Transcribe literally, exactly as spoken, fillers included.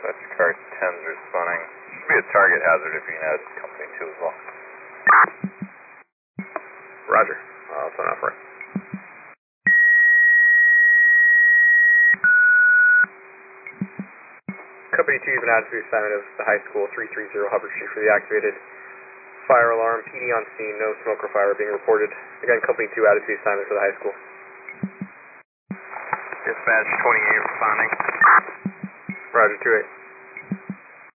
Dispatch car tens responding. Should be a target hazard if you can add company two as well. Roger. I'll phone out for it. Company two has been added to the assignment of the high school, three three zero Hubbard Street for the activated fire alarm. P D on scene, no smoke or fire being reported. Again, company two added to the assignment for the high school. Dispatch twenty-eight responding. Roger, two eight.